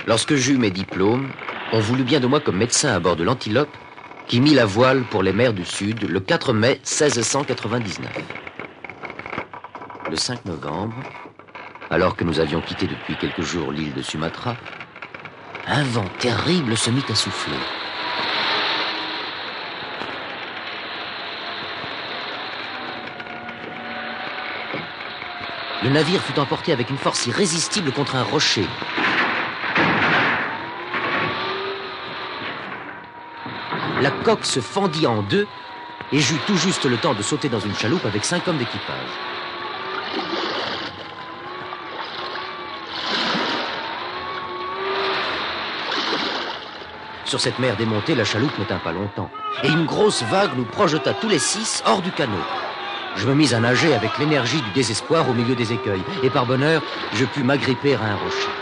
Lorsque j'eus mes diplômes, on voulut bien de moi comme médecin à bord de l'Antilope, qui mit la voile pour les mers du Sud le 4 mai 1699. Le 5 novembre, alors que nous avions quitté depuis quelques jours l'île de Sumatra, un vent terrible se mit à souffler. Le navire fut emporté avec une force irrésistible contre un rocher. La coque se fendit en deux et j'eus tout juste le temps de sauter dans une chaloupe avec 5 hommes d'équipage. Sur cette mer démontée, la chaloupe ne tint pas longtemps. Et une grosse vague nous projeta tous les 6 hors du canot. Je me mis à nager avec l'énergie du désespoir au milieu des écueils. Et par bonheur, je pus m'agripper à un rocher.